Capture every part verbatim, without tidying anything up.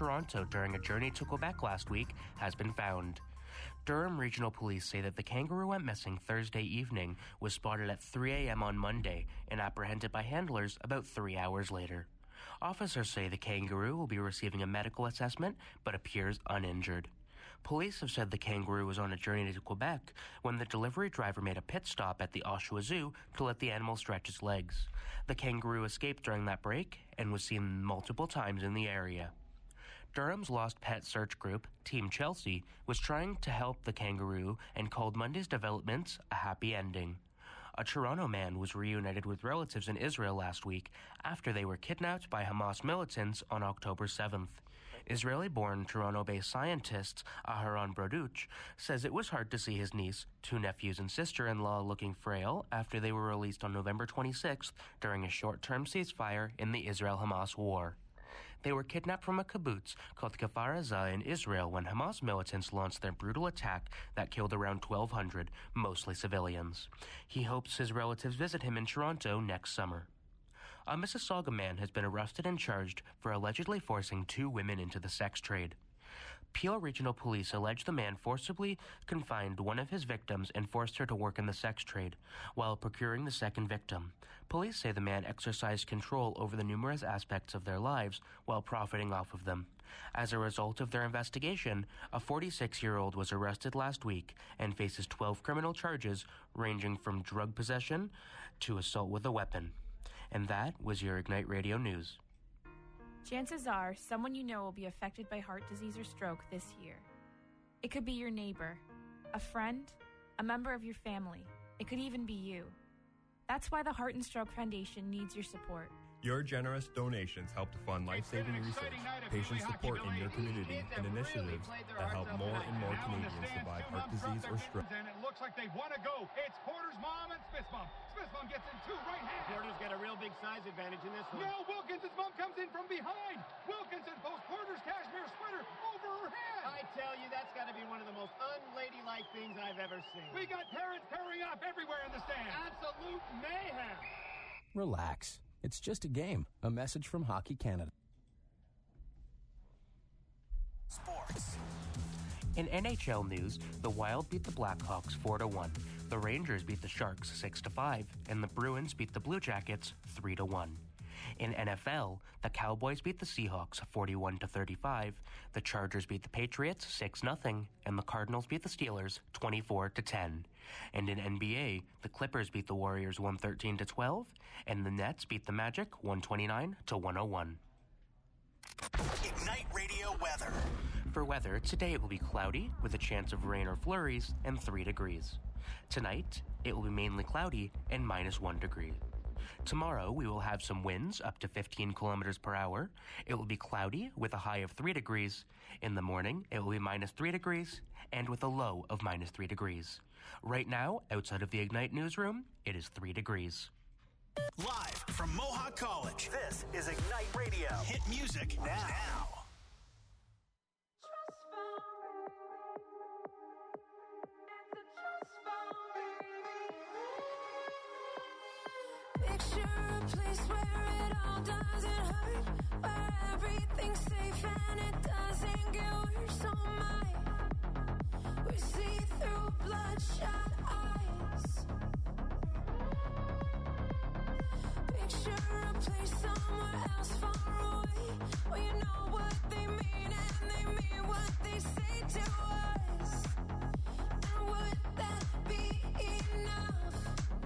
Toronto during a journey to Quebec last week has been found. Durham Regional Police say that the kangaroo went missing Thursday evening, was spotted at three a.m. on Monday, and apprehended by handlers about three hours later. Officers say the kangaroo will be receiving a medical assessment, but appears uninjured. Police have said the kangaroo was on a journey to Quebec when the delivery driver made a pit stop at the Oshawa Zoo to let the animal stretch its legs. The kangaroo escaped during that break and was seen multiple times in the area. Durham's Lost Pet Search Group, Team Chelsea, was trying to help the kangaroo and called Monday's developments a happy ending. A Toronto man was reunited with relatives in Israel last week after they were kidnapped by Hamas militants on October seventh. Israeli-born Toronto-based scientist Aharon Broduch says it was hard to see his niece, two nephews and sister-in-law looking frail after they were released on November twenty-sixth during a short-term ceasefire in the Israel-Hamas war. They were kidnapped from a kibbutz called Kfar Aza in Israel when Hamas militants launched their brutal attack that killed around twelve hundred, mostly civilians. He hopes his relatives visit him in Toronto next summer. A Mississauga man has been arrested and charged for allegedly forcing two women into the sex trade. Peel Regional Police allege the man forcibly confined one of his victims and forced her to work in the sex trade, while procuring the second victim. Police say the man exercised control over the numerous aspects of their lives while profiting off of them. As a result of their investigation, a forty-six-year-old was arrested last week and faces twelve criminal charges ranging from drug possession to assault with a weapon. And that was your Ignite Radio News. Chances are someone you know will be affected by heart disease or stroke this year. It could be your neighbor, a friend, a member of your family. It could even be you. That's why the Heart and Stroke Foundation needs your support. Your generous donations help to fund life-saving research, patient support in your community, and initiatives that help more and more Canadians survive heart disease or stroke. And it looks like they want to go. It's Porter's mom and Smith's mom. Smith's mom gets in two right hand. Porter's got a real big size advantage in this one. No, Wilkinson's mom comes in from behind. Wilkinson posts Porter's cashmere sweater over her head. I tell you, that's got to be one of the most unladylike things I've ever seen. We got parents tearing up everywhere in the stand. Absolute mayhem. Relax. It's just a game. A message from Hockey Canada. Sports. In N H L news, the Wild beat the Blackhawks four to one. The Rangers beat the Sharks six to five, and the Bruins beat the Blue Jackets three to one. In N F L, the Cowboys beat the Seahawks forty-one to thirty-five, the Chargers beat the Patriots six nothing, and the Cardinals beat the Steelers twenty-four to ten. And in N B A, the Clippers beat the Warriors one thirteen to twelve, and the Nets beat the Magic one twenty-nine to one oh one. Ignite Radio weather. For weather, today it will be cloudy with a chance of rain or flurries and three degrees. Tonight, it will be mainly cloudy and minus one degree. Tomorrow, we will have some winds up to fifteen kilometers per hour. It will be cloudy with a high of three degrees. In the morning, it will be minus three degrees and with a low of minus three degrees. Right now, outside of the Ignite newsroom, it is three degrees. Live from Mohawk College, this is Ignite Radio. Hit music now. now. Trust fund. It's a trust fund. Picture a place where it all doesn't hurt, where everything's safe and it doesn't get worse. Oh my, we see through bloodshot eyes. Picture a place somewhere else far away, where you know what they mean and they mean what they say to us. And would that be enough?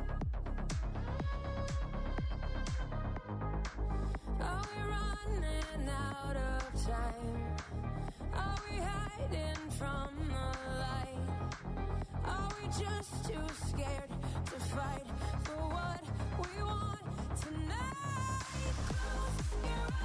Are we running out of time? Are we hiding from the light? Are we just too scared to fight for what we want tonight? Close your eyes.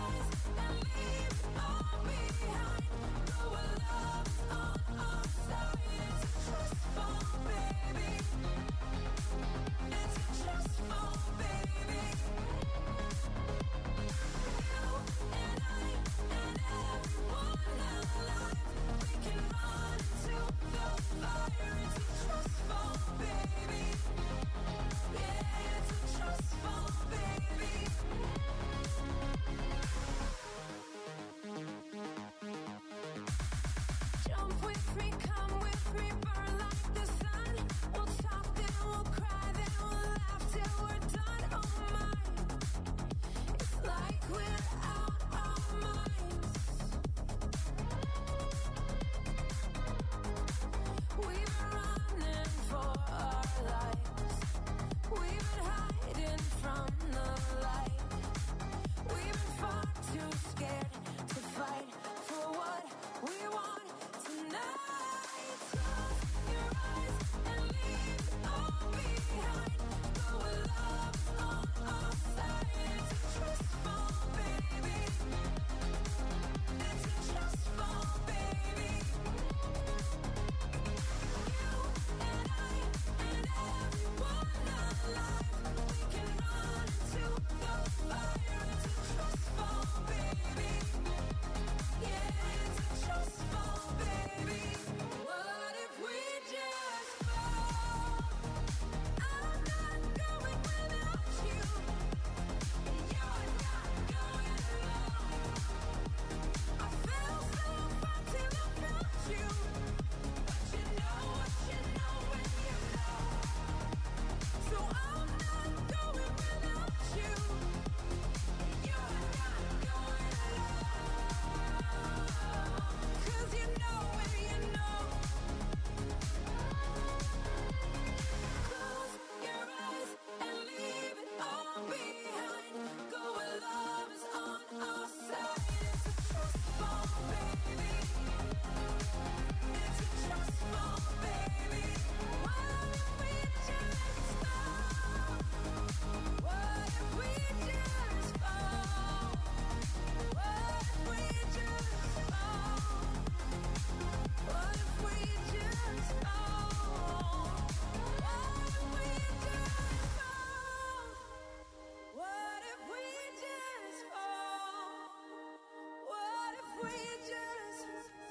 we just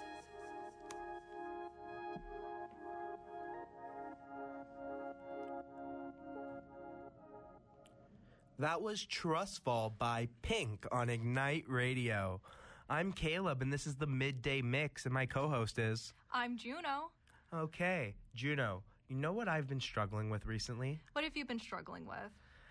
That was Trustfall by Pink on Ignite Radio. I'm Caleb, and this is the Midday Mix, and my co-host is... I'm Juno. Okay, Juno, you know what I've been struggling with recently? What have you been struggling with?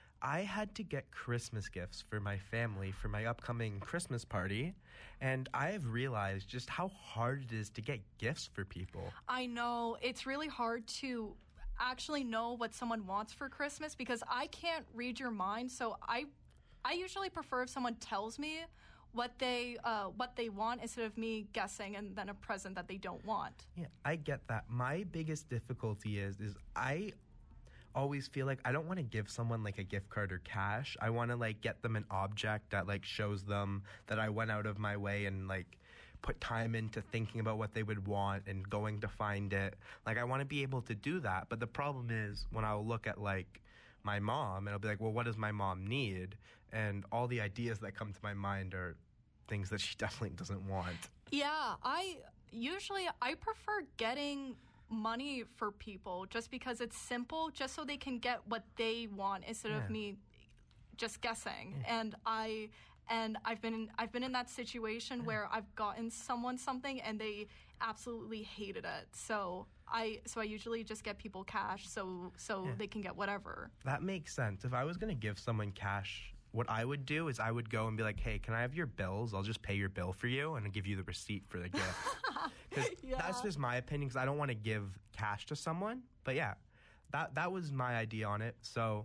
I had to get Christmas gifts for my family for my upcoming Christmas party, and I have realized just how hard it is to get gifts for people. I know. It's really hard to actually know what someone wants for Christmas because I can't read your mind, so I I usually prefer if someone tells me what they uh, what they want instead of me guessing and then a present that they don't want. Yeah, I get that. My biggest difficulty is is I always feel like I don't want to give someone like a gift card or cash. I want to like get them an object that like shows them that I went out of my way and like put time into thinking about what they would want and going to find it. Like I want to be able to do that, but the problem is when I'll look at like my mom and I'll be like, well, what does my mom need? And all the ideas that come to my mind are things that she definitely doesn't want. Yeah, I usually I prefer getting money for people just because it's simple, just so they can get what they want instead Yeah. of me just guessing. Yeah. And I and I've been in, I've been in that situation where I've gotten someone something and they absolutely hated it. So I so I usually just get people cash so so Yeah. they can get whatever. That makes sense. If I was going to give someone cash, what I would do is I would go and be like, hey, can I have your bills? I'll just pay your bill for you and I'll give you the receipt for the gift. Because Yeah. that's just my opinion, because I don't want to give cash to someone. But yeah, that that was my idea on it. So,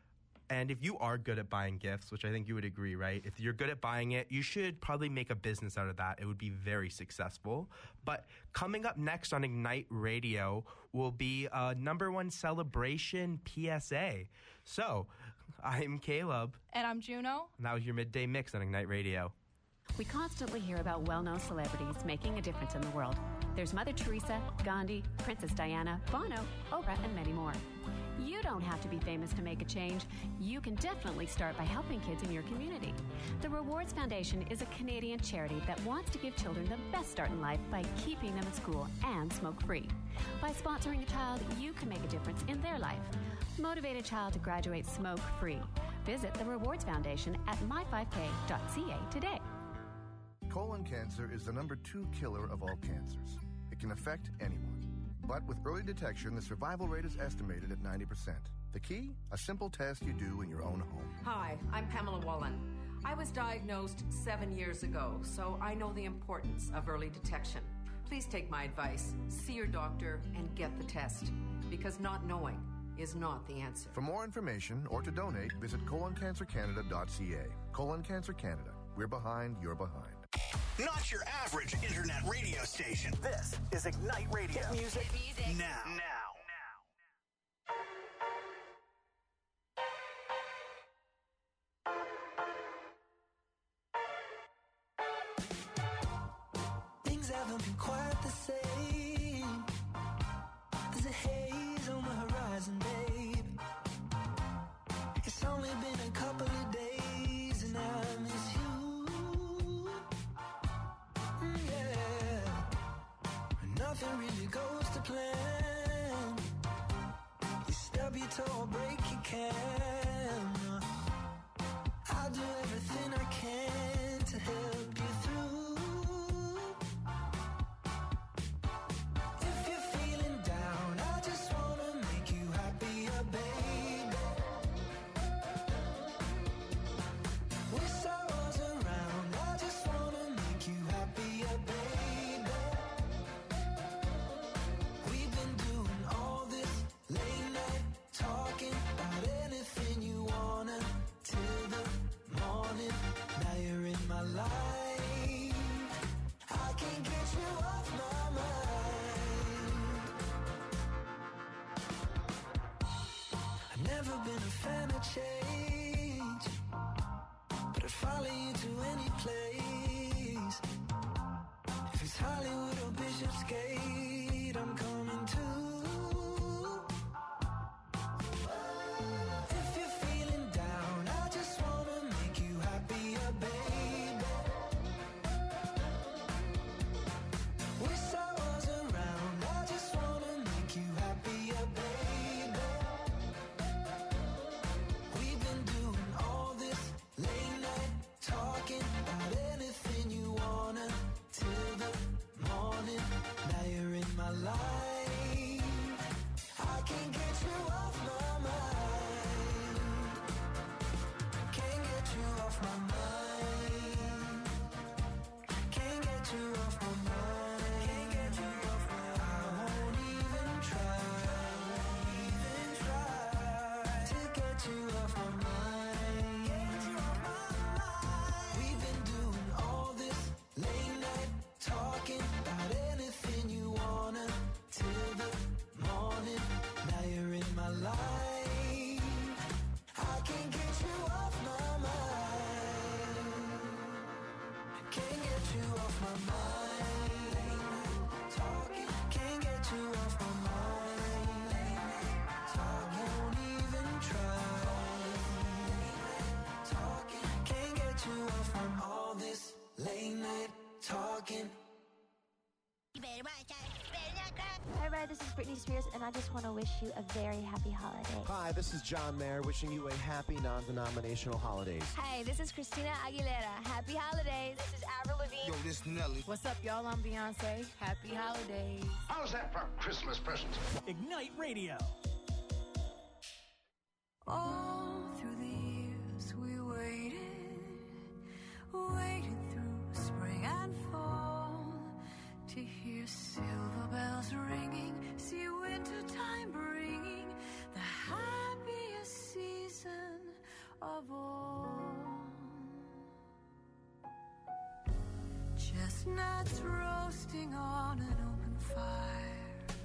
and if you are good at buying gifts, which I think you would agree, right? If you're good at buying it, you should probably make a business out of that. It would be very successful. But coming up next on Ignite Radio will be a number one celebration P S A. So, I'm Caleb. And I'm Juno. And that was your Midday Mix on Ignite Radio. We constantly hear about well-known celebrities making a difference in the world. There's Mother Teresa, Gandhi, Princess Diana, Bono, Oprah, and many more. You don't have to be famous to make a change. You can definitely start by helping kids in your community. The Rewards Foundation is a Canadian charity that wants to give children the best start in life by keeping them in school and smoke-free. By sponsoring a child, you can make a difference in their life. Motivate a child to graduate smoke-free. Visit the Rewards Foundation at my five k dot c a today. Colon cancer is the number two killer of all cancers. It can affect anyone. But with early detection, the survival rate is estimated at ninety percent. The key? A simple test you do in your own home. Hi, I'm Pamela Wallen. I was diagnosed seven years ago, so I know the importance of early detection. Please take my advice. See your doctor and get the test, because not knowing is not the answer. For more information or to donate, visit colon cancer canada dot c a. Colon Cancer Canada. We're behind, you're behind. Not your average internet radio station. This is Ignite Radio. Hit music, Hit music. now. Now. Things haven't been quite the same. There's a haze on the horizon, babe. It's only been a couple of days and I miss you. Mm, yeah. Nothing really goes to plan. You stub your toe or break your can. I'll do everything I can to help you through. If you're feeling down, I just wanna make you happier, baby. Wish I was around, I just wanna make you happier, baby. We've been doing all this late night talking about anything you wanna till the morning. Now you're in my life. I can't get you off my mind. I've never been a fan of change, but I'd follow you to any place. If it's Hollywood or Bishopsgate, I'm coming too. If you're feeling down, I just wanna make you happier, baby. Hi, Red. This is Britney Spears, and I just want to wish you a very happy holiday. Hi, this is John Mayer, wishing you a happy non-denominational holidays. Hi, this is Christina Aguilera. Happy holidays. This is Avril Lavigne. Yo, this is Nelly. What's up, y'all? I'm Beyonce. Happy holidays. How's that for Christmas presents? Ignite Radio. All through the years we waited, waited through spring and fall to hear silver bells ringing, see wintertime bringing the happiest season of all. Chestnuts roasting on an open fire,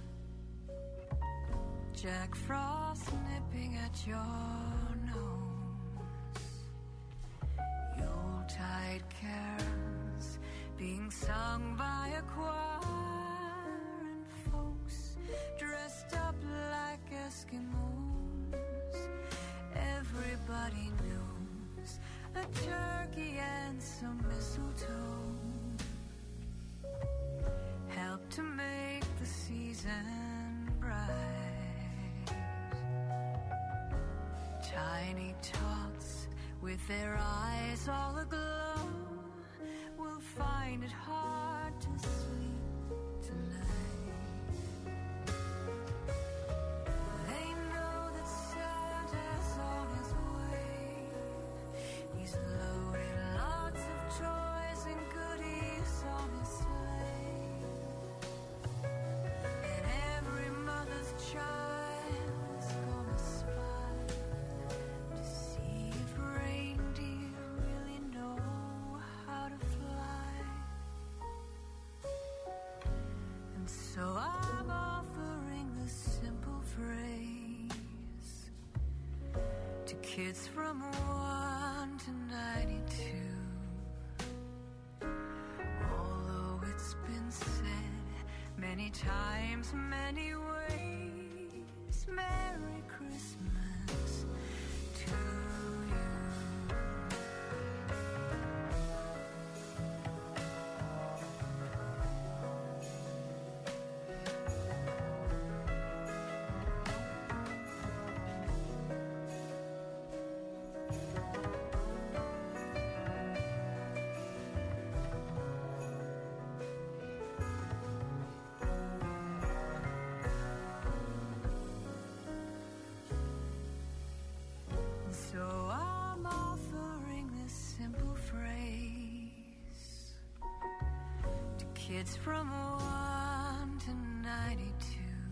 Jack Frost nipping at your nose, Yuletide carols being sung by a choir, and folks dressed up like Eskimos. Everybody knows a turkey and some mistletoe help to make the season bright. Tiny tots with their eyes all aglow will find it hard to sleep tonight. They know that Santa's on his way. He's loaded lots of toys and goodies on his sleigh, and every mother's child is gonna spy to see if reindeer really know how to fly. And so I'm offering this simple phrase to kids from one to ninety-two. Although it's been said many times, many ways, Merry Christmas to you. So I'm offering this simple phrase to kids from one to ninety-two.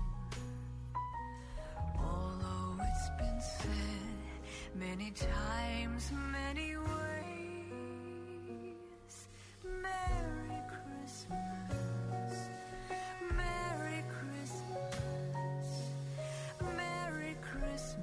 Although it's been said many times, many ways, Merry Christmas, Merry Christmas, Merry Christmas.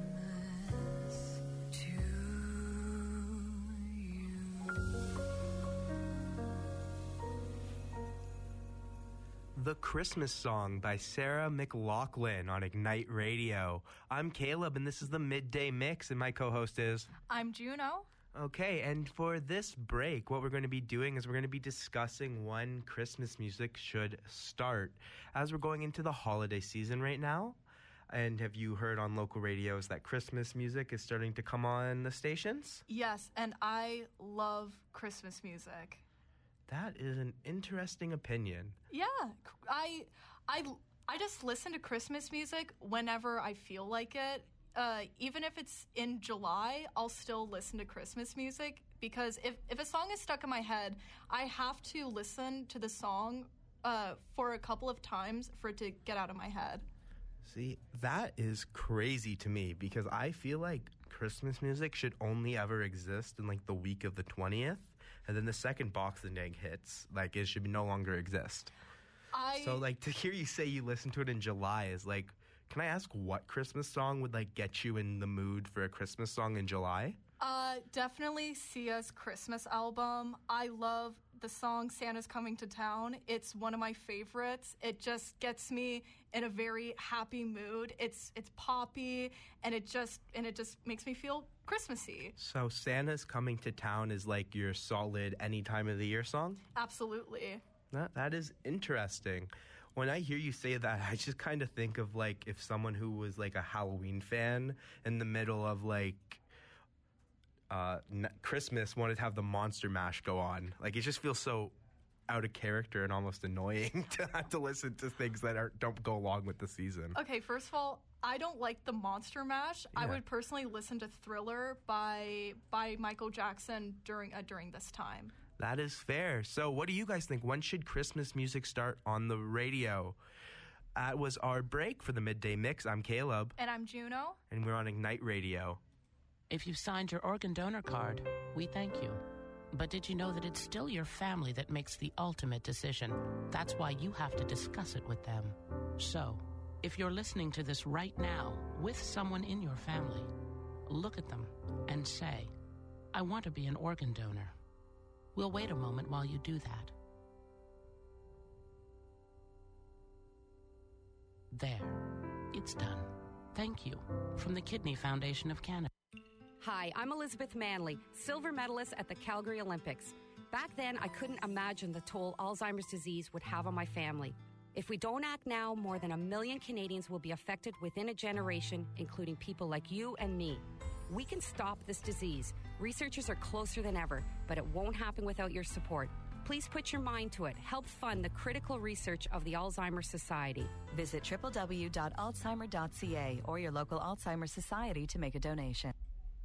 The Christmas Song by Sarah McLachlan on Ignite Radio. I'm Caleb, and this is the Midday Mix, and my co-host is... I'm Juno. Okay, and for this break, what we're going to be doing is we're going to be discussing when Christmas music should start, as we're going into the holiday season right now. And have you heard on local radios that Christmas music is starting to come on the stations? Yes, and I love Christmas music. That is an interesting opinion. Yeah, I, I, I just listen to Christmas music whenever I feel like it. Uh, even if it's in July, I'll still listen to Christmas music because if, if a song is stuck in my head, I have to listen to the song uh, for a couple of times for it to get out of my head. See, that is crazy to me because I feel like Christmas music should only ever exist in like the week of the twentieth. And then the second Boxing Day hits, like, it should no longer exist. I... So, like, to hear you say you listen to it in July is, like, can I ask what Christmas song would, like, get you in the mood for a Christmas song in July? Uh, definitely Sia's Christmas album. I love the song Santa's Coming to Town. It's one of my favorites. It just gets me in a very happy mood. It's it's poppy, and it just and it just makes me feel Christmassy. So Santa's Coming to Town is like your solid any time of the year song? Absolutely. That, that is interesting. When I hear you say that, I just kind of think of, like, if someone who was, like, a Halloween fan in the middle of, like, uh, n- Christmas wanted to have the Monster Mash go on. Like, it just feels so out of character and almost annoying to have to listen to things that are, don't go along with the season. Okay, first of all, I don't like the Monster Mash. Yeah. I would personally listen to Thriller by by Michael Jackson during uh, during this time. That is fair. So what do you guys think? When should Christmas music start on the radio? That was our break for the Midday Mix. I'm Caleb. And I'm Juno. And we're on Ignite Radio. If you've signed your organ donor card, we thank you. But did you know that it's still your family that makes the ultimate decision? That's why you have to discuss it with them. So, if you're listening to this right now with someone in your family, look at them and say, I want to be an organ donor. We'll wait a moment while you do that. There. It's done. Thank you. From the Kidney Foundation of Canada. Hi, I'm Elizabeth Manley, silver medalist at the Calgary Olympics. Back then, I couldn't imagine the toll Alzheimer's disease would have on my family. If we don't act now, more than a million Canadians will be affected within a generation, including people like you and me. We can stop this disease. Researchers are closer than ever, but it won't happen without your support. Please put your mind to it. Help fund the critical research of the Alzheimer's Society. Visit w w w dot alzheimer dot c a or your local Alzheimer's Society to make a donation.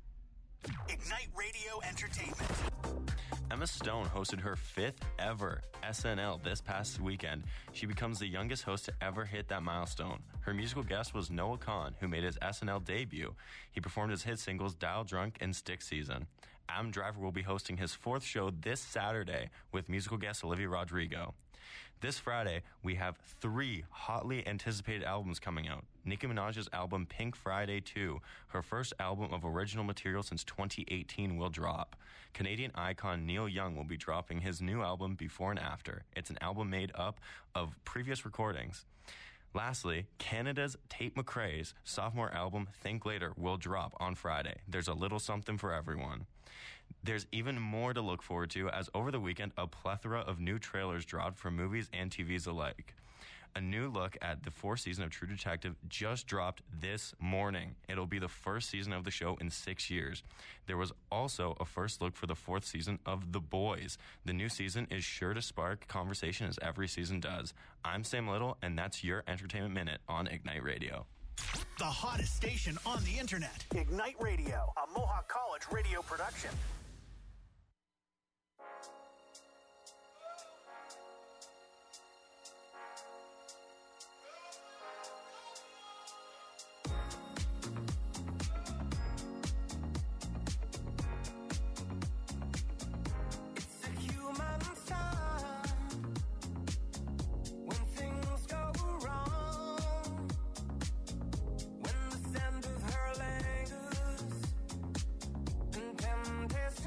Ignite Radio Entertainment. Emma Stone hosted her fifth ever S N L this past weekend. She becomes the youngest host to ever hit that milestone. Her musical guest was Noah Kahan, who made his S N L debut. He performed his hit singles Dial Drunk and Stick Season. Adam Driver will be hosting his fourth show this Saturday with musical guest Olivia Rodrigo. This Friday, we have three hotly anticipated albums coming out. Nicki Minaj's album Pink Friday two, her first album of original material since twenty eighteen, will drop. Canadian icon Neil Young will be dropping his new album Before and After. It's an album made up of previous recordings. Lastly, Canada's Tate McRae's sophomore album Think Later will drop on Friday. There's a little something for everyone. There's even more to look forward to, as over the weekend, a plethora of new trailers dropped for movies and T Vs alike. A new look at the fourth season of True Detective just dropped this morning. It'll be the first season of the show in six years. There was also a first look for the fourth season of The Boys. The new season is sure to spark conversation, as every season does. I'm Sam Little, and that's your Entertainment Minute on Ignite Radio. The hottest station on the internet. Ignite Radio, a Mohawk College radio production. This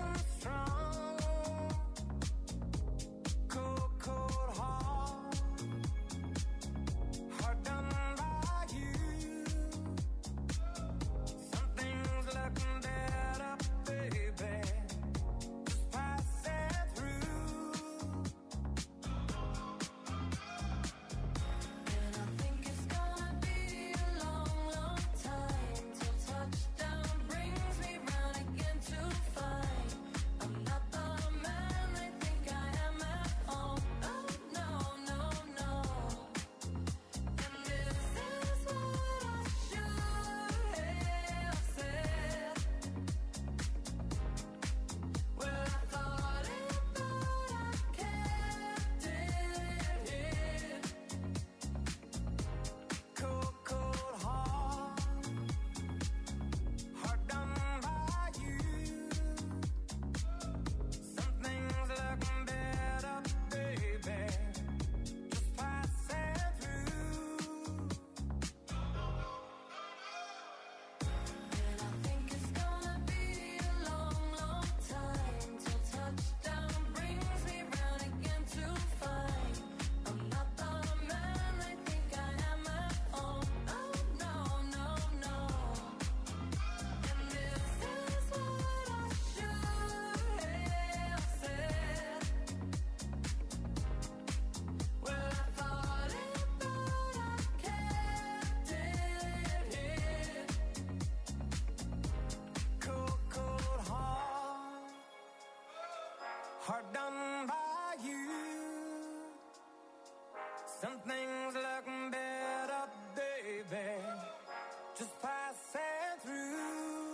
Some things look better, baby, just passing through.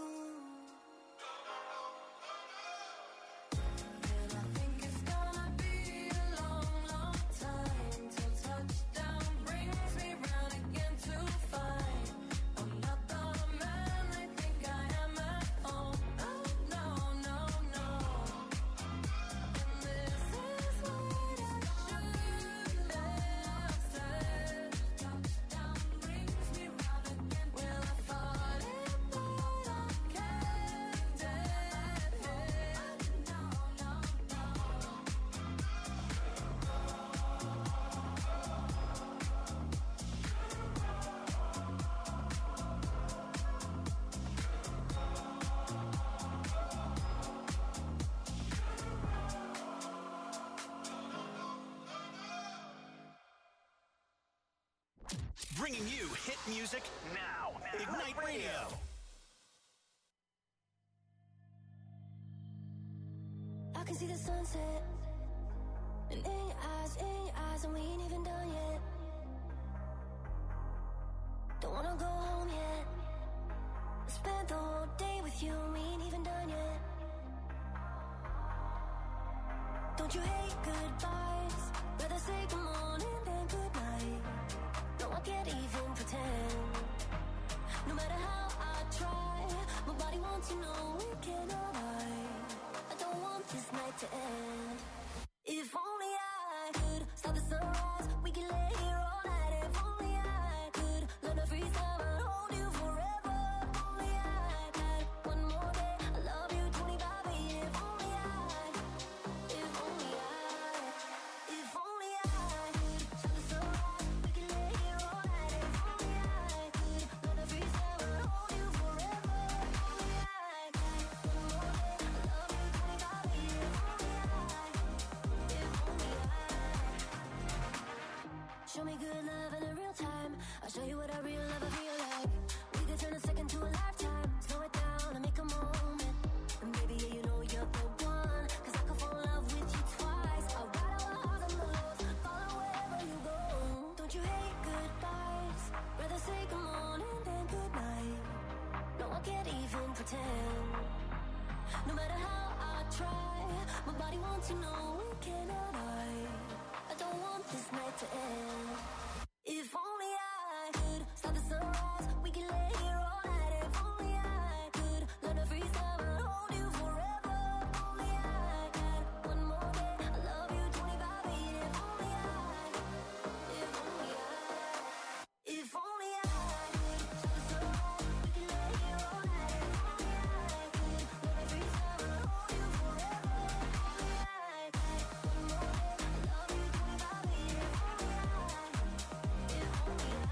And I think it's gonna be a long, long time till touchdown brings me round again to find I'm not the man they think I am at home. Oh, no, no, no. And this is what I should have said. Touchdown brings me round again. Well, I thought it, but I can't dead head. No, no, no. Bringing you hit music now. Ignite Radio. I can see the sunset. And in your eyes, in your eyes, and we ain't even done yet. Don't wanna go home yet. I spent the whole day with you, and we ain't even done yet. Don't you hate goodbyes? Rather say good morning than good night. No, I can't even pretend. No matter how I try, my body wants to know it cannot hide. I don't want this night to end. If only I could stop the sunrise, we could lay here all night. If only I could learn to freeze time and hold you forever. If only I had one more day, I love you twenty-five a year. If only I, if only I, if only I could stop the sunrise, we could lay here all night. If only I could learn to freeze time and hold you forever. If only I had one more day, I love you twenty-five a year. If only I. Show me good love in a real time. I'll show you what a real lover feel like. We could turn a second to a lifetime. Slow it down and make a moment. And baby, yeah, you know you're the one. Cause I could fall in love with you twice. I'll ride all the highs and the lows. Follow wherever you go. Don't you hate goodbyes? Rather say good morning than good night. No, I can't even pretend. No matter how I try, my body wants to know it cannot hide. I don't want this night to end. If only I could stop the sunrise, we could lay here all night. If only I could learn to freeze time and hold you forever. If only I had one more day, I love you twenty-five a year. If only I, if only I, if only I could stop the sunrise, we could lay here all night. If only I could learn to freeze time and hold you forever. If only I had one more day, I love you twenty-five a year. If only I, if only I.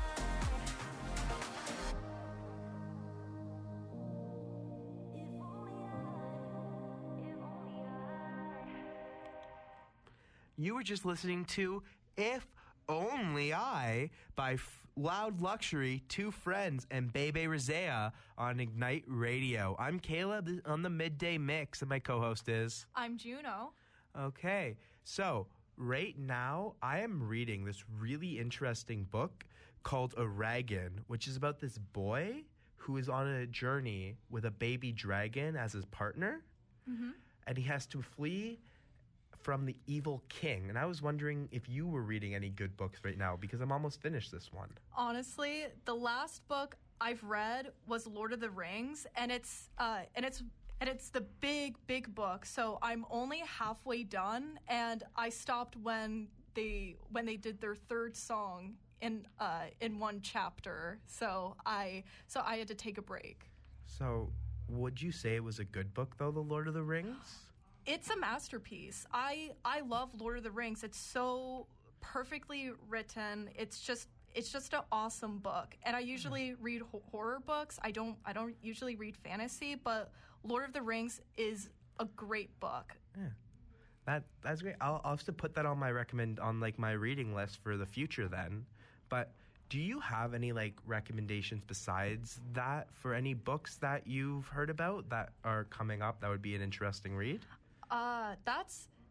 You were just listening to If Only I by F- Loud Luxury, Two Friends, and Bebe Rizea on Ignite Radio. I'm Kayla th- on the Midday Mix, and my co-host is... I'm Juno. Okay, so right now I am reading this really interesting book called Aragon, which is about this boy who is on a journey with a baby dragon as his partner, Mm-hmm. and he has to flee from the evil king. And I was wondering if you were reading any good books right now, because I'm almost finished this one. Honestly, the last book I've read was Lord of the Rings, and it's uh, and it's and it's the big, big book. So I'm only halfway done, and I stopped when they when they did their third song in uh, in one chapter. So I so I had to take a break. So would you say it was a good book, though, The Lord of the Rings? It's a masterpiece. I I love Lord of the Rings. It's so perfectly written. It's just it's just an awesome book. And I usually read ho- horror books. I don't I don't usually read fantasy, but Lord of the Rings is a great book. Yeah. That that's great. I'll, I'll have to put that on my recommend on like my reading list for the future then. But do you have any like recommendations besides that for any books that you've heard about that are coming up that would be an interesting read? Uh, that's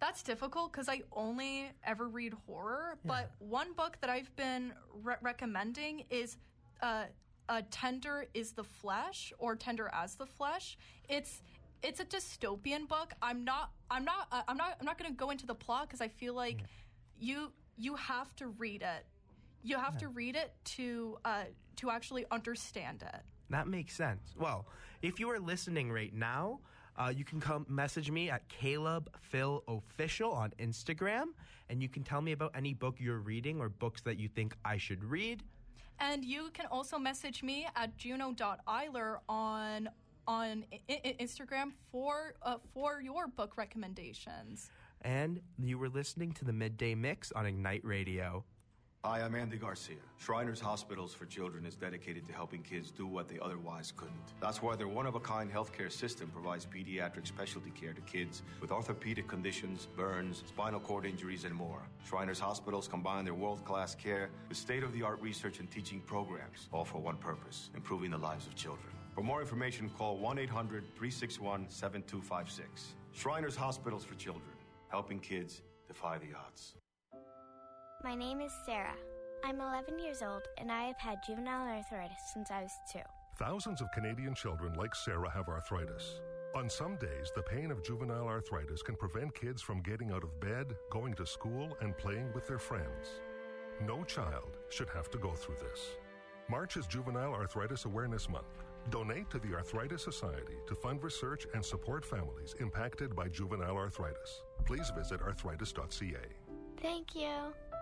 That's difficult because I only ever read horror. But one book that I've been re- recommending is uh, uh, "Tender Is the Flesh" or "Tender as the Flesh." It's it's a dystopian book. I'm not I'm not uh, I'm not I'm not going to go into the plot because I feel like you you have to read it. You have to read it to uh, to actually understand it. That makes sense. Well, if you are listening right now, uh, you can come message me at Caleb Phil Official on Instagram, and you can tell me about any book you're reading or books that you think I should read. And you can also message me at juno dot eiler on on I- I- Instagram for uh, for your book recommendations. And you were listening to the Midday Mix on Ignite Radio. Hi, I'm Andy Garcia. Shriners Hospitals for Children is dedicated to helping kids do what they otherwise couldn't. That's why their one-of-a-kind healthcare system provides pediatric specialty care to kids with orthopedic conditions, burns, spinal cord injuries, and more. Shriners Hospitals combine their world-class care with state-of-the-art research and teaching programs, all for one purpose, improving the lives of children. For more information, call one eight hundred three six one seven two five six. Shriners Hospitals for Children, helping kids defy the odds. My name is Sarah. I'm eleven years old, and I have had juvenile arthritis since I was two. Thousands of Canadian children like Sarah have arthritis. On some days, the pain of juvenile arthritis can prevent kids from getting out of bed, going to school, and playing with their friends. No child should have to go through this. March is Juvenile Arthritis Awareness Month. Donate to the Arthritis Society to fund research and support families impacted by juvenile arthritis. Please visit arthritis dot c a. Thank you.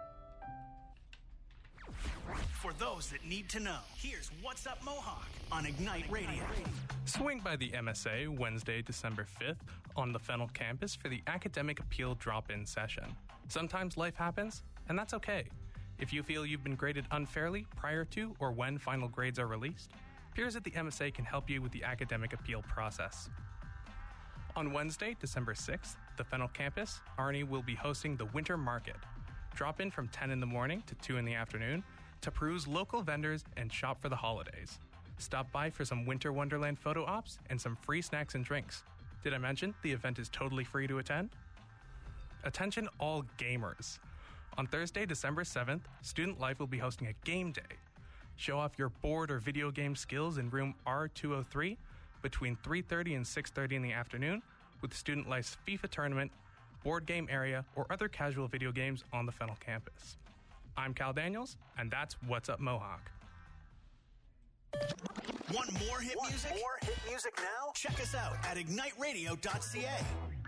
For those that need to know, here's What's Up Mohawk on Ignite Radio. Swing by the M S A Wednesday, December fifth on the Fennel campus for the Academic Appeal Drop-In session. Sometimes life happens, and that's okay. If you feel you've been graded unfairly prior to or when final grades are released, peers at the M S A can help you with the academic appeal process. On Wednesday, December sixth, the Fennel campus, Arnie will be hosting the Winter Market. Drop in from ten in the morning to two in the afternoon to peruse local vendors and shop for the holidays. Stop by for some Winter Wonderland photo ops and some free snacks and drinks. Did I mention the event is totally free to attend? Attention all gamers. On Thursday, December seventh, Student Life will be hosting a game day. Show off your board or video game skills in room R two oh three between three thirty and six thirty in the afternoon with Student Life's FIFA tournament, board game area, or other casual video games on the Fennel campus. I'm Cal Daniels, and that's What's Up Mohawk. Want more hit Want music? more hit music now? Check us out at ignite radio dot c a.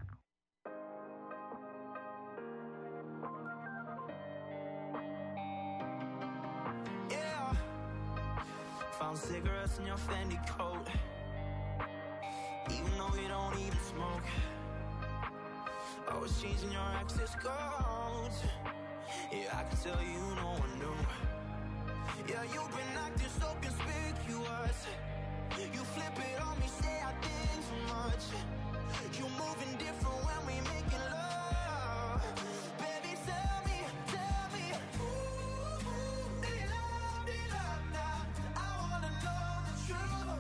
Yeah. Found cigarettes in your Fendi coat. Even though you don't even smoke. Always changing your access codes. Yeah, I can tell you no one knew. Yeah, you've been acting so conspicuous. You flip it on me, say I think too much. You moving different when we making love. Baby, tell me, tell me. Ooh, they love, they love now. I wanna know the truth.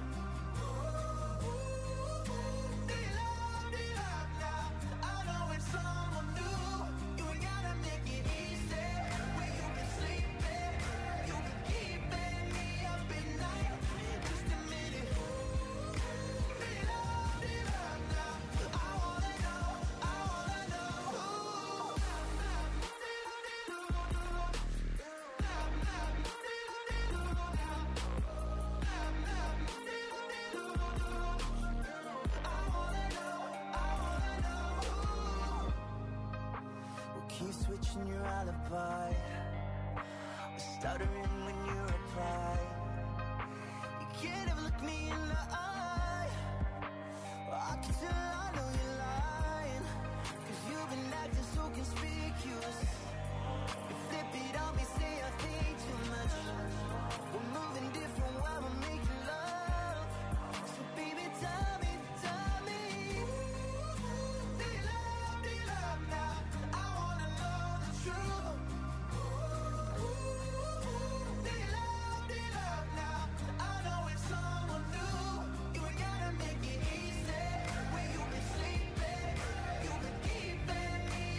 Ooh, they love, they love now. I know it's someone new. You ain't gotta make it easy. Where you can sleep in, you can keep me up at night. Just a minute. They love, they love now. I wanna know, I wanna know. We'll keep switching your alibi. We're stuttering when you reply. You can't ever look me in the eye. I can tell I know you're lying. Cause you've been acting so conspicuous. You flip it on me, say I think too much. We're moving different while we're making love. So baby, tell me, tell me. They love, they love now. I wanna know the truth. They love, they love now. I know it's someone new. You ain't gotta make it easy. Where you been sleeping, you been keeping me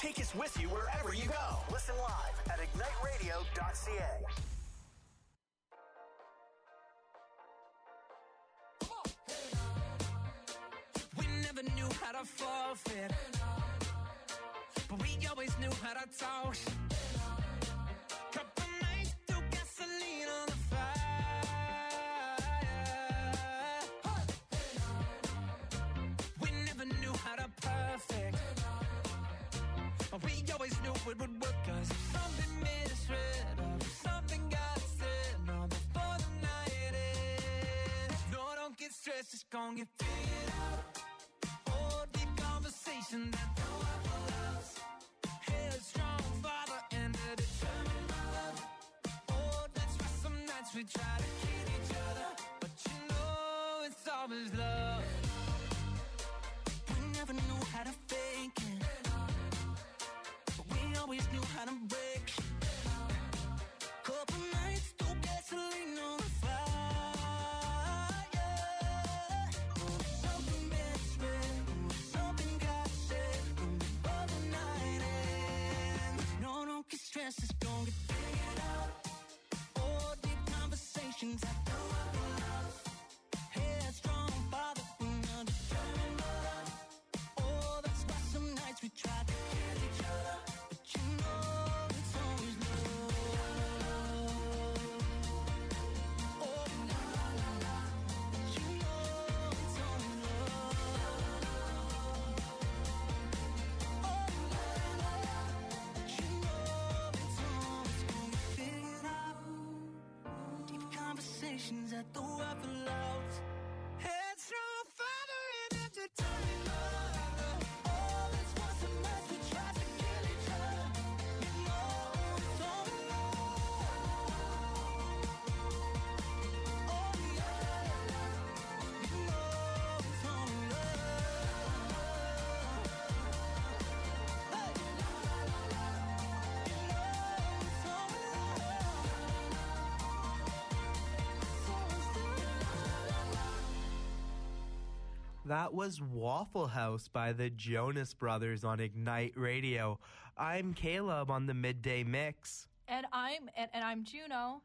Take us with you wherever you go. Listen live at ignite radio dot c a. We never knew how to forfeit, but we always knew how to talk. Couple nights threw gasoline on the fire. We never knew how to perfect, but we always knew it would work. 'Cause if something made us red, or if something got said, no, before the night ends. No, don't get stressed, it's gonna get figured out. Oh, deep conversation that throw up our loves. Headstrong father and a determined mother. Oh, that's why some nights we try to kill each other, but you know it's always love. We never knew how to fake it, but we always knew how to break. Couple nights through gasoline on the fire. Oh, something made us red, oh, something got said, oh, before the night ends. No, don't get stressed, it's gonna get figured out. Oh, deep conversations that throw up our love. Headstrong father and a determined mother. Oh, that's why some nights we try to kill each other, but you know it's always love. Oh, la la la la, but you know it's always love. Oh, la la la, but you know it's always gonna get figured out. Deep conversations that throw up the louds. Headstrong father and a determined mother. Oh, that's why some nights we try to kill each other. You know it's always love. Oh, la la la, you know it's always love. Hey, la la la la, you know it's always That was Waffle House by the Jonas Brothers on Ignite Radio. I'm Caleb on the Midday Mix. And I'm and, and I'm Juno.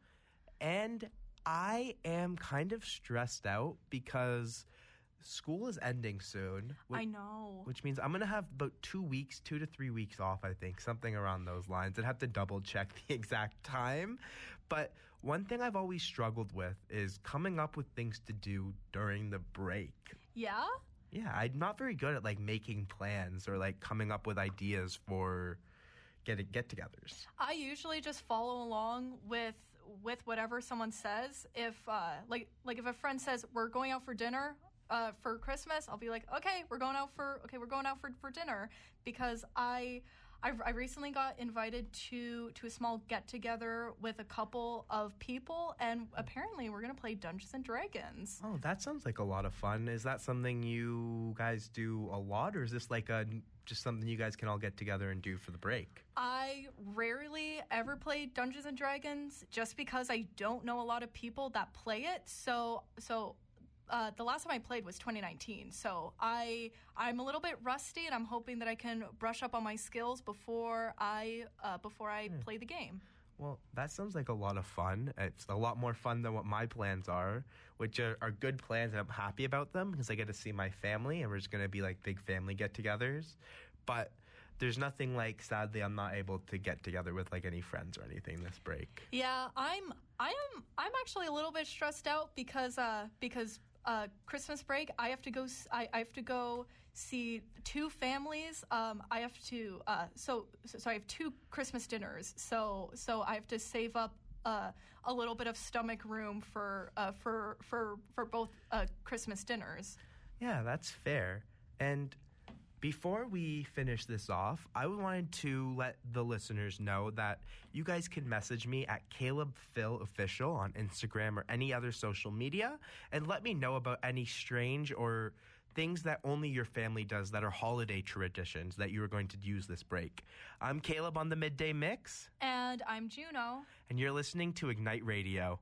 And I am kind of stressed out because school is ending soon. I know. Which means I'm going to have about two weeks, two to three weeks off, I think, something around those lines. I'd have to double check the exact time. But one thing I've always struggled with is coming up with things to do during the break. Yeah? Yeah, I'm not very good at like making plans or like coming up with ideas for getting get-togethers. I usually just follow along with with whatever someone says. If uh, like like if a friend says we're going out for dinner uh, for Christmas, I'll be like, okay, we're going out for okay, we're going out for, for dinner because I. I, I recently got invited to, to a small get-together with a couple of people, and apparently we're going to play Dungeons and Dragons. Oh, that sounds like a lot of fun. Is that something you guys do a lot, or is this like a just something you guys can all get together and do for the break? I rarely ever play Dungeons and Dragons just because I don't know a lot of people that play it. So, so uh, the last time I played was twenty nineteen. So I I'm a little bit rusty, and I'm hoping that I can brush up on my skills before I uh, before I Hmm. play the game. Well, that sounds like a lot of fun. It's a lot more fun than what my plans are, which are, are good plans, and I'm happy about them because I get to see my family, and we're just going to be like big family get-togethers. But there's nothing like, sadly, I'm not able to get together with like any friends or anything this break. Yeah, I'm I am I'm actually a little bit stressed out because uh, because uh, Christmas break I have to go s- I, I have to go see two families. Um, I have to uh, so, so so I have two Christmas dinners. So so I have to save up uh, a little bit of stomach room for uh, for for for both uh, Christmas dinners. Yeah, that's fair. And before we finish this off, I wanted to let the listeners know that you guys can message me at Caleb Phil Official on Instagram or any other social media and let me know about any strange or things that only your family does that are holiday traditions that you are going to use this break. I'm Caleb on the Midday Mix, And I'm Juno. and you're listening to Ignite Radio.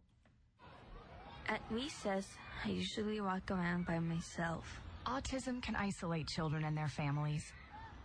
At recess, I usually walk around by myself. Autism can isolate children and their families.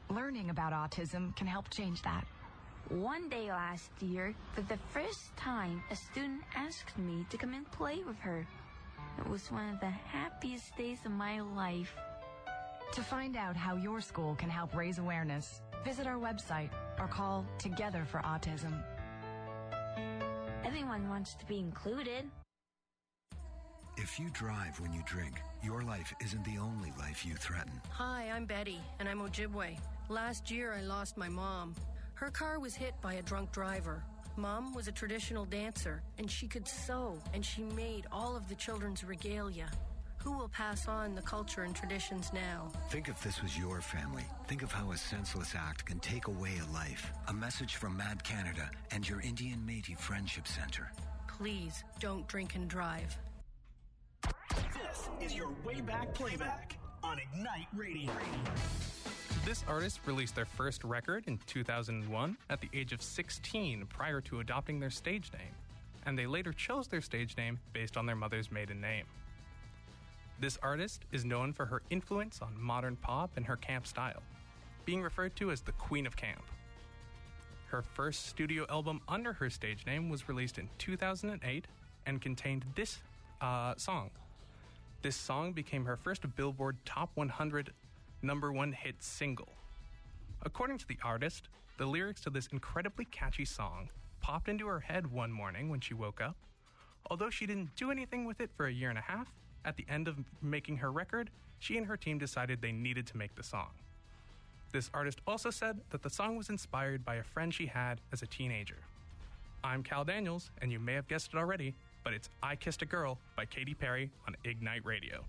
Learning about autism can help change that. One day last year, for the first time, a student asked me to come and play with her. It was one of the happiest days of my life. To find out how your school can help raise awareness, visit our website or call Together for Autism. Everyone wants to be included. If you drive when you drink, your life isn't the only life you threaten. Hi, I'm Betty, and I'm Ojibwe. Last year, I lost my mom. Her car was hit by a drunk driver. Mom was a traditional dancer, and she could sew, and she made all of the children's regalia. Who will pass on the culture and traditions now? Think if this was your family. Think of how a senseless act can take away a life. A message from Mad Canada and your Indian Métis Friendship Center. Please don't drink and drive. This is your way back playback on Ignite Radio. This artist released their first record in two thousand one at the age of sixteen prior to adopting their stage name, and they later chose their stage name based on their mother's maiden name. This artist is known for her influence on modern pop and her camp style, being referred to as the Queen of Camp. Her first studio album under her stage name was released in two thousand eight and contained this uh, song. This song became her first Billboard Top one hundred number one hit single. According to the artist, the lyrics to this incredibly catchy song popped into her head one morning when she woke up. Although she didn't do anything with it for a year and a half, at the end of making her record, she and her team decided they needed to make the song. This artist also said that the song was inspired by a friend she had as a teenager. I'm Cal Daniels, and you may have guessed it already, but it's I Kissed a Girl by Katy Perry on Ignite Radio.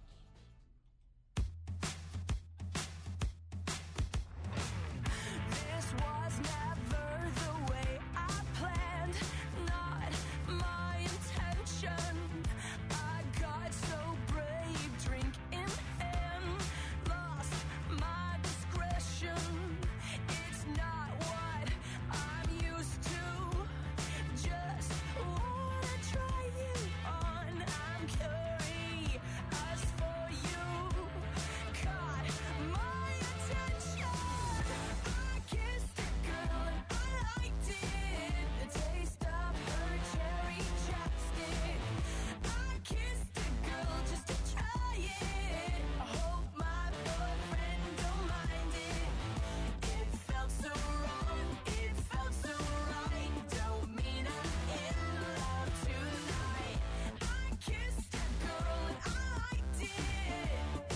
This was never the way I planned, not my intention. I got so brave, drink in hand, lost my discretion. It's not what I'm used to, just wanna try you on. I'm curious for you, caught my attention. I kissed a girl and I liked it, the taste of her cherry chapstick. I kissed a girl just to try it. I hope my boyfriend don't mind it. It felt so wrong, it felt so right. Don't mean I'm in love tonight. I kissed a girl and I liked it.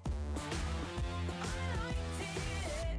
I liked it.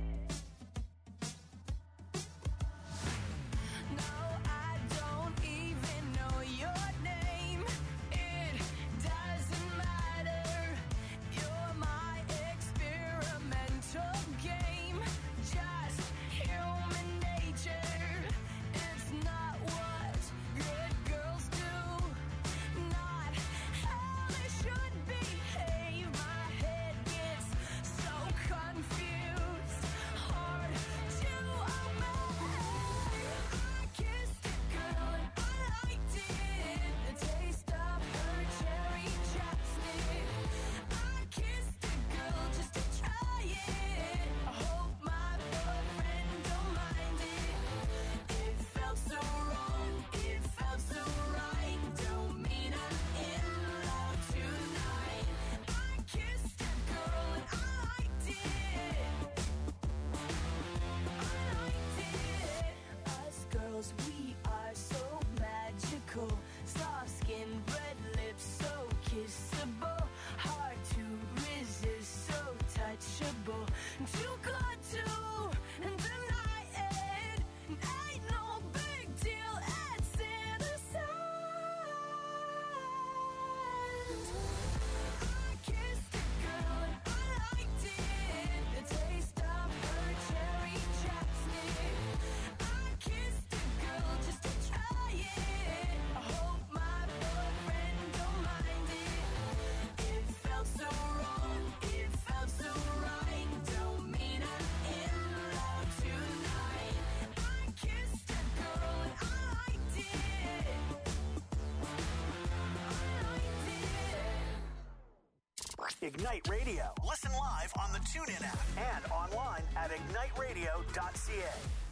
No, I don't even know your name. It doesn't matter. You're my experimental game. Just human nature. It's not what good girls do. Not how they should behave. My head gets so confused. Hard to obey. I kissed a girl and I liked it, the taste of her cherry chapstick. I kissed a girl just to try it. I hope my boyfriend don't mind it. It felt so wrong, it felt so right. Don't mean I'm in love tonight. I kissed a girl and I liked it. I liked it. Us girls, we are so magical. Soft skin, red lips, so kissable. Hard to resist, so touchable. Too good to deny it. Ain't no big deal, it's innocent. I kissed a girl and I liked it, the taste of her cherry chapstick. I kissed a girl just to try it. I hope my boyfriend don't mind it. Ignite Radio. Listen live on the TuneIn app and online at ignite radio dot c a.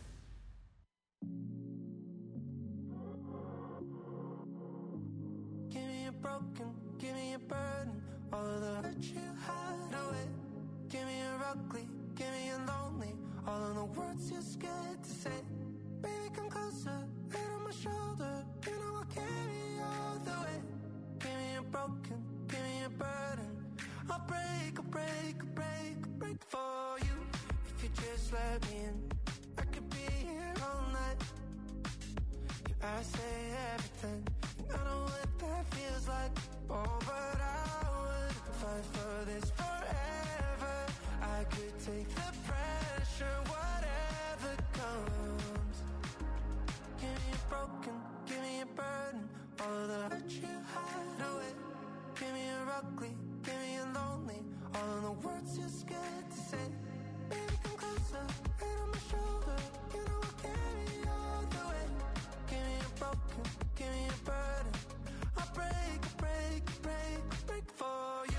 Give me a broken, give me a burden, all of the hurt you hide away. Give me a ugly, give me a lonely, all of the words you're scared to say. Baby, come closer, head on my shoulder, you know I'll carry you all the way. Give me a broken, give me a burden, I'll break, I'll break, I'll break, I'll break for you. If you just let me in, I could be here all night. I say everything, and I know what that feels like. Oh, but I would fight for this forever. I could take the pressure, whatever comes. Give me a broken, give me a burden, all of the hurt you hide away. Give me a ugly, give me a lonely, all of the words you're scared to say. Baby, come closer, head on my shoulder, you know I'll carry you all the way. Give me a broken, give me a burden, I'll break, break, break, break for you.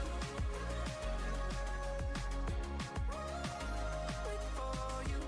Break for you.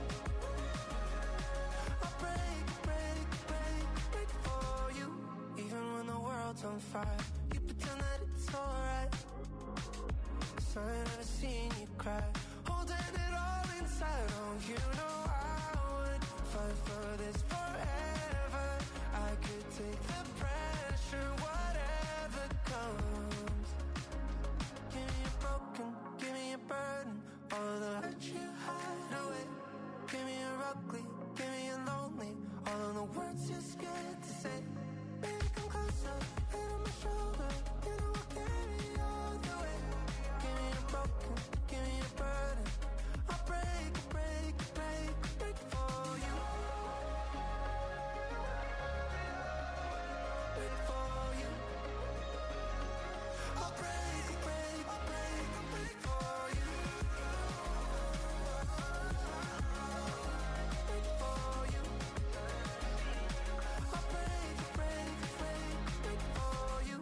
I'll break, break, break, break for you. Even when the world's on fire, you pretend that it's alright. 'Cause I ain't never seen you cry, holding it all inside. Oh, you know I would fight for this forever. I could take the pressure, whatever comes. Give me a broken, give me a burden, all of the hurt you hide away. Give me a ugly, give me a lonely, all of the words you're scared to say. Baby, come closer, head on my shoulder, you know I'll carry you all the way. Give me a broken, give me a burden, I'll break, break, break, break for you. Break for you. I'll break, break, break, break for you. Break for you. I'll break, break, break, break for you.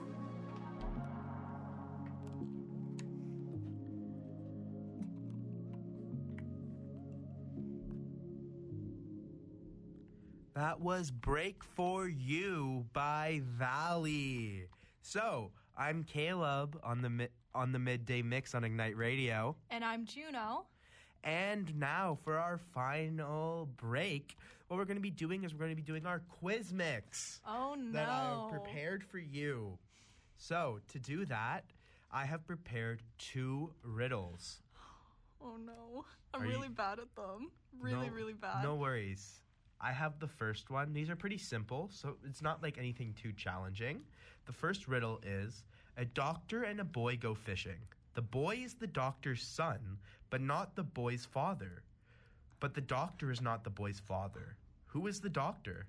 That was Break For You by Valley. So, I'm Caleb on the mi- on the Midday Mix on Ignite Radio. And I'm Juno. And now for our final break, what we're going to be doing is we're going to be doing our quiz mix. Oh, no. That I have prepared for you. So, to do that, I have prepared two riddles. Oh, no. I'm Are you- really bad at them. Really, No- really bad. No worries. I have the first one. These are pretty simple, so it's not like anything too challenging. The first riddle is, a doctor and a boy go fishing. The boy is the doctor's son, but not the boy's father. But the doctor is not the boy's father. Who is the doctor?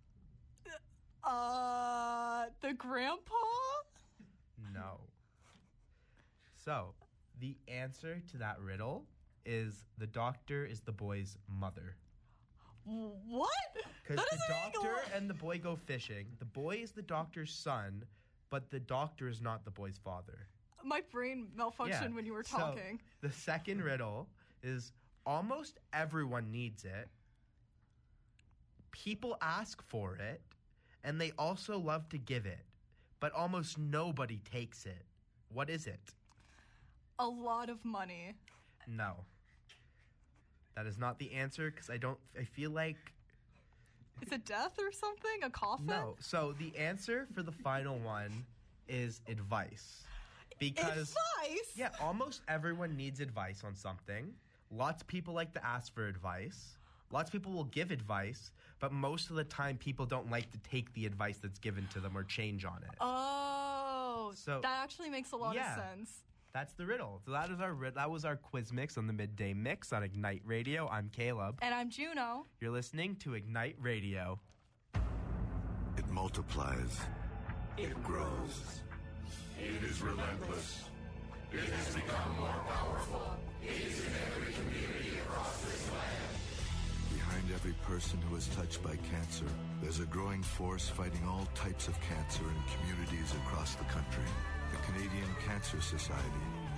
Uh, the grandpa? No. So, the answer to that riddle is the doctor is the boy's mother. What? Because That the doesn't make a doctor lot- and the boy go fishing. The boy is the doctor's son, but the doctor is not the boy's father. My brain malfunctioned Yeah. when you were So, talking. the second riddle is almost everyone needs it. People ask for it, and they also love to give it, but almost nobody takes it. What is it? A lot of money. No. That is not the answer because I don't. I feel like Is it death or something? A coffin? no. So the answer for the final one is advice. Because Advice? yeah, almost everyone needs advice on something. Lots of people like to ask for advice. Lots of people will give advice, but most of the time people don't like to take the advice that's given to them or change on it. Oh, So- that actually makes a lot Yeah. of sense. That's the riddle. So that is our ri- that was our quiz mix on the Midday Mix on Ignite Radio. I'm Caleb. And I'm Juno. You're listening to Ignite Radio. It multiplies. It grows. It is relentless. It has become more powerful. It is in every community across this land. Behind every person who is touched by cancer, there's a growing force fighting all types of cancer in communities across the country. The Canadian Cancer Society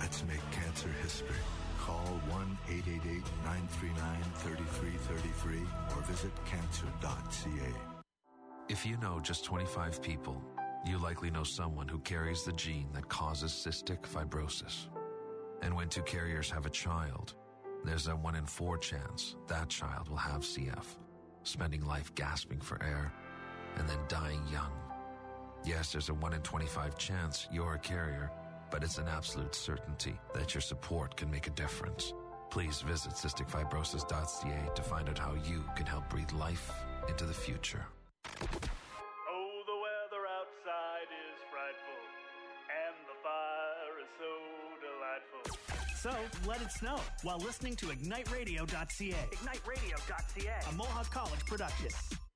Let's make cancer history. Call one eight eight eight, nine three nine, three three three three or visit cancer dot c a. If you know just twenty-five people, you likely know someone who carries the gene that causes cystic fibrosis. And when two carriers have a child, there's a one in four chance that child will have C F, spending life gasping for air and then dying young. Yes, there's a one in twenty-five chance you're a carrier, but it's an absolute certainty that your support can make a difference. Please visit cystic fibrosis dot c a to find out how you can help breathe life into the future. Oh, the weather outside is frightful, and the fire is so delightful. So, let it snow while listening to ignite radio dot c a. ignite radio dot c a. A Mohawk College production.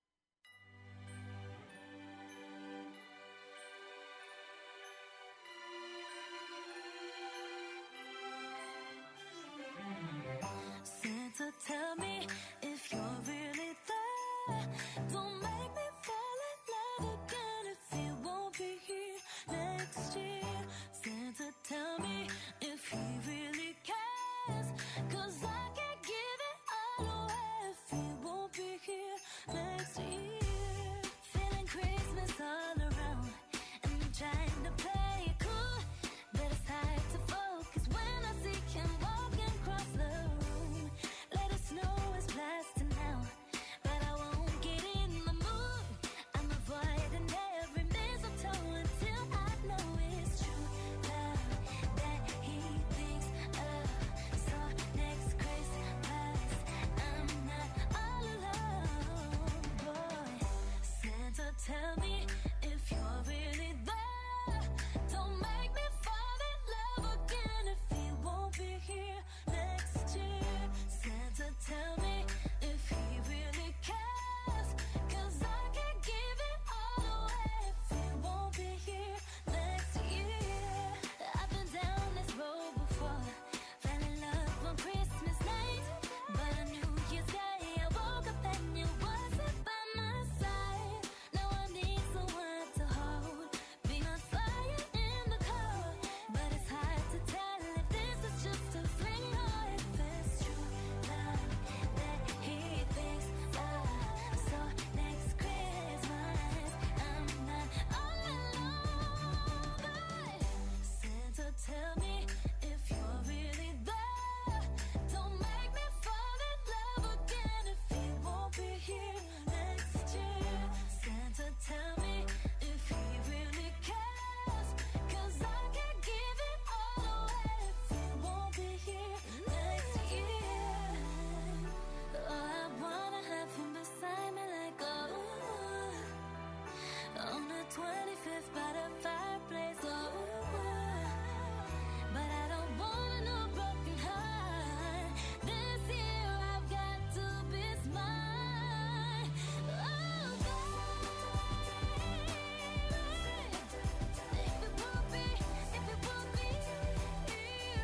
Santa, tell me if you're really there. Don't make me fall in love again if you won't be here next year. Santa, tell me if he really cares, 'cause I can't give it all away if he won't be here next year. Feeling Christmas all around, and I'm trying to play it cool, but it's hard to focus when I see him walking across the room. Let it snow is blasting now, but I won't get in the mood. I'm avoiding every mistletoe until I know it's true love that he thinks of. So next Christmas, I'm not all alone, boy. Santa, tell me if you're really there. Don't make me fall in love again if he won't be here next year. Santa, tell me if he really cares, 'cause I can't give it all away if he won't be here next year. I've been down this road before, fell in love on Christmas night, but on New Year's Day I woke up and you wasn't by my side. Now I need someone to hold, be my fire in the cold, but it's hard to tell if this is just a fling or if it's true love that he thinks of. So next Christmas, I'm not all alone, but Santa, tell me if you're really there. Don't make me fall in love again if he won't be here next year. Santa, tell me if he really cares, 'cause I can't give it all away if he won't be here next year. Oh, I wanna have him beside me like oh, on the twenty-fifth by the fireplace. Oh, but I don't want no broken heart. This year I've got to be smart. Oh, baby, if it won't be, if it won't be here.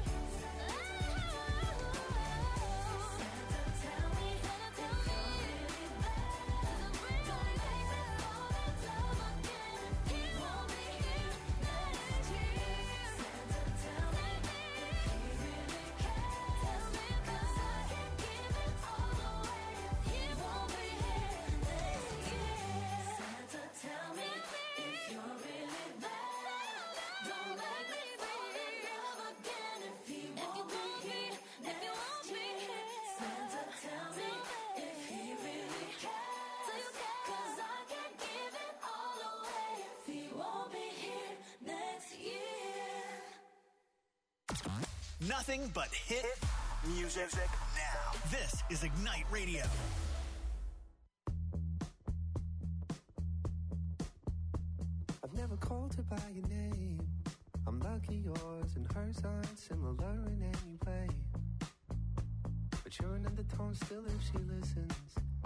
Santa, tell me, Santa, tell me, don't make me fall in love again if he won't be here next year. Santa, tell me if he really cares. Tell me, 'cause I can't give it all away if he won't be here next year. Santa, tell me if you're really there. Don't make me fall in love again if he won't be here next year. Santa, tell me if he really cares, 'cause I can't give it all away if he won't be here next year. Nothing but hit music now. This is Ignite Radio. I've never called her by your name. I'm lucky yours and hers aren't similar in any way. But you're an undertone still if she listens.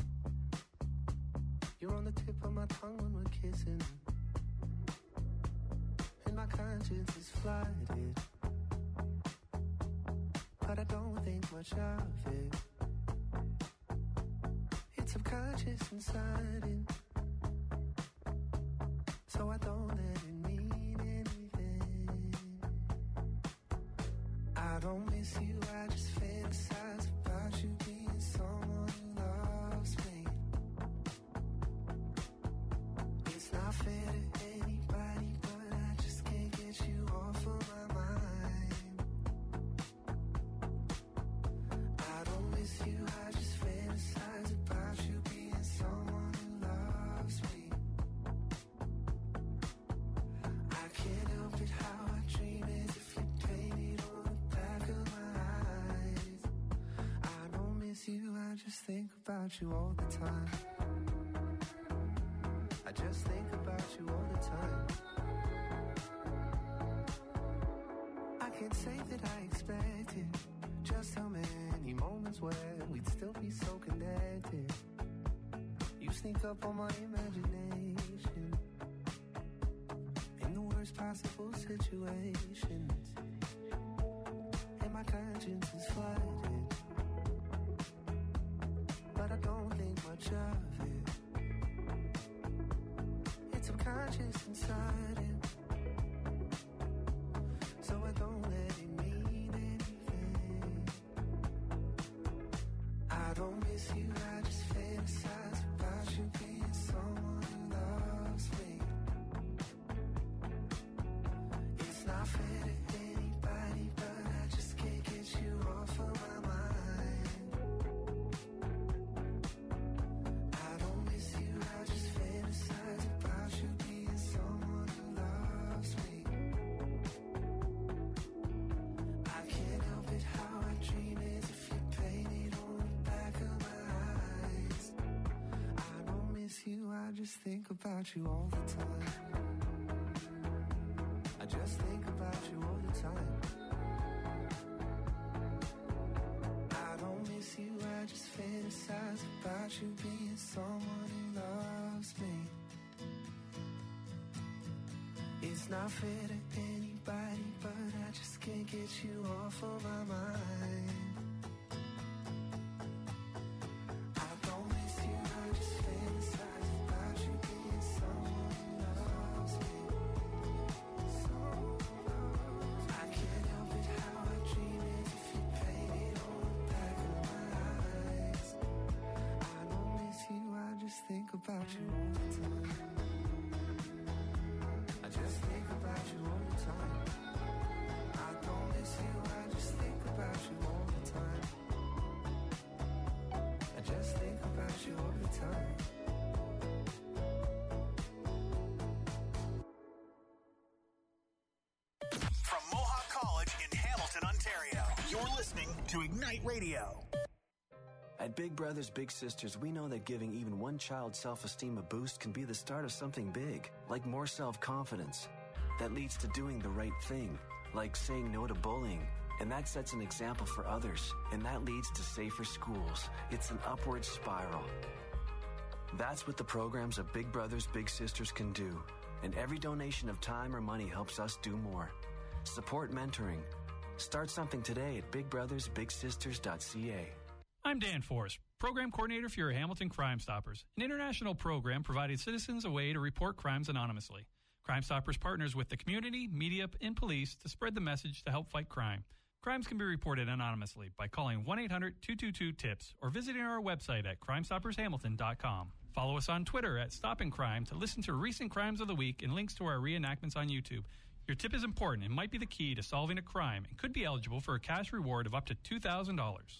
You're on the tip of my tongue when we're kissing. And my conscience is flooded, but I don't think much of it. It's subconscious and sudden, so I don't let it mean anything. I don't miss you, I just fantasize about you being someone who loves me. It's not fair to anybody, but I just can't get you off of my mind. I don't miss you, I just fantasize about you being someone who loves me. I can't help it how I dream as if you painted on the back of my eyes. I don't miss you, I just think about you all the time. I just think about you all the time. I can't say that I expected just how many moments where we'd still be so connected. You sneak up on my imagination in the worst possible situations, and my conscience is flooded, but I don't think much of it. It's subconscious and sudden, so I don't let it mean anything. I don't miss you, I just fantasize about you being someone who loves me. It's not fair to anybody, but I just can't get you off of my mind. I don't miss you, I just fantasize about you being someone who loves me. I can't help it how I dream as if you painted on the back of my eyes. I don't miss you, I just think about you all the time. I just think about you all the time. I don't miss you, I just fantasize about you being someone who loves me. It's not fair to anybody, but I just can't get you off of my mind. I don't miss you, I just fantasize about you being someone who loves me. I can't help it how I dream as if you painted on the back of my eyes. I don't miss you, I just think about you all the time. I just think about you all the time. I don't miss you, I just think about you all the time. I just think about you all the time. From Mohawk College in Hamilton, Ontario, you're listening to Ignite Radio. At Big Brothers Big Sisters, we know that giving even one child's self-esteem a boost can be the start of something big, like more self-confidence. That leads to doing the right thing, like saying no to bullying. And that sets an example for others, and that leads to safer schools. It's an upward spiral. That's what the programs of Big Brothers Big Sisters can do. And every donation of time or money helps us do more. Support mentoring. Start something today at big brothers big sisters dot c a. I'm Dan Forrest, Program Coordinator for your Hamilton Crime Stoppers, an international program providing citizens a way to report crimes anonymously. Crime Stoppers partners with the community, media, and police to spread the message to help fight crime. Crimes can be reported anonymously by calling one eight hundred two two two TIPS or visiting our website at crime stoppers hamilton dot com. Follow us on Twitter at Stopping Crime to listen to recent crimes of the week and links to our reenactments on YouTube. Your tip is important and might be the key to solving a crime and could be eligible for a cash reward of up to two thousand dollars.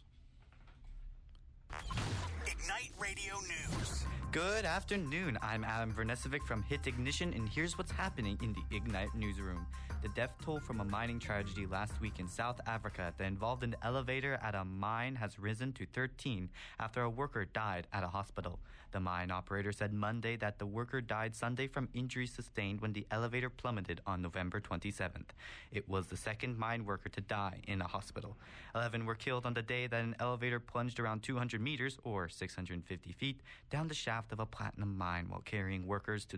Ignite Radio News. Good afternoon. I'm Adam Vernesevic from Hit Ignition, and here's what's happening in the Ignite newsroom. The death toll from a mining tragedy last week in South Africa that involved an elevator at a mine has risen to thirteen after a worker died at a hospital. The mine operator said Monday that the worker died Sunday from injuries sustained when the elevator plummeted on November twenty-seventh. It was the second mine worker to die in a hospital. Eleven were killed on the day that an elevator plunged around two hundred meters, or six hundred fifty feet, down the shaft of a platinum mine while carrying workers to